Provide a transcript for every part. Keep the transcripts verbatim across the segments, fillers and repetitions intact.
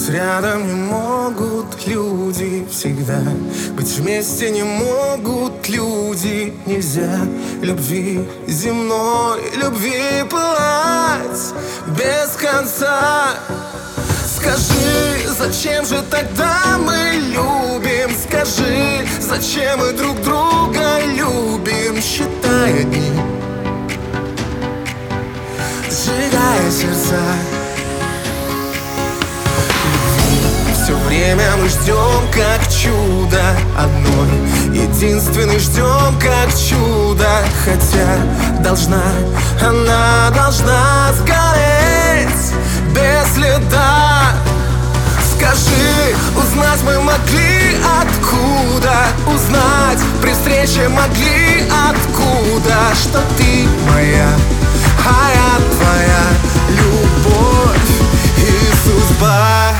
рядом не могут люди всегда, быть вместе не могут люди. Нельзя любви земной, любви пылать без конца. Скажи, зачем же тогда мы любим? Скажи, зачем мы друг друга любим? Считая дни, сжигая сердца. Все время мы ждем, как чудо одной, единственный ждем, как чудо. Хотя должна, она должна сгореть без следа. Скажи, узнать мы могли откуда? Узнать при встрече могли откуда? Что ты моя, а я твоя любовь и судьба.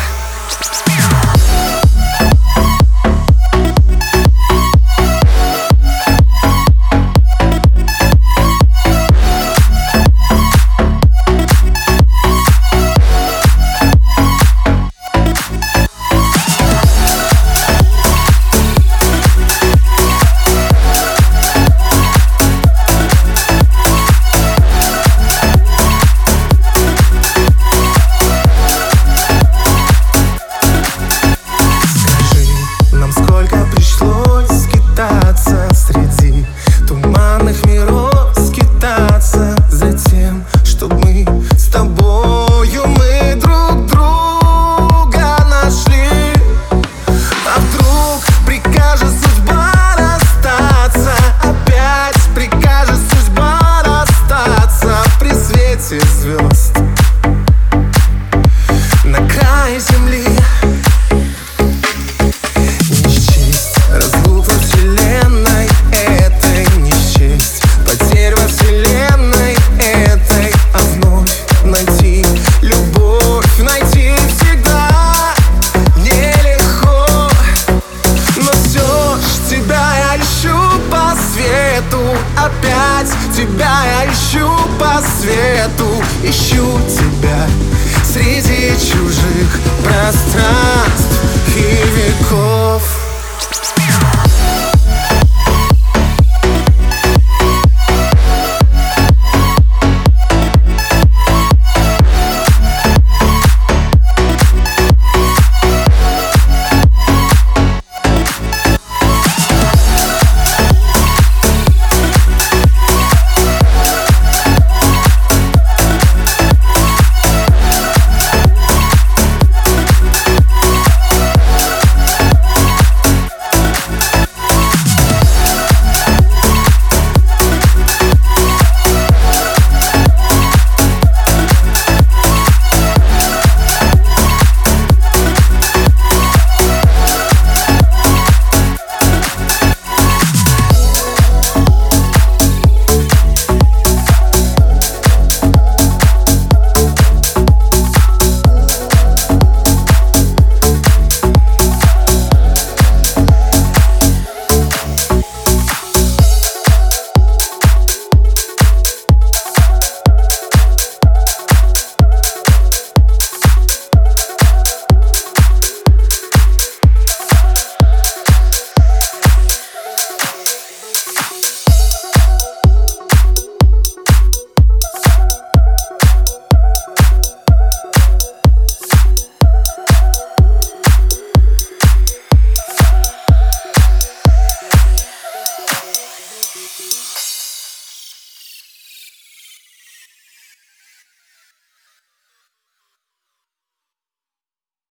Звезд на крае земли не счесть разлук во вселенной этой, не счесть потерь во вселенной этой. А вновь найти любовь, найти всегда нелегко. Но все ж тебя я ищу по свету, опять тебя я ищу по свету. Ищу тебя среди чужих пространств.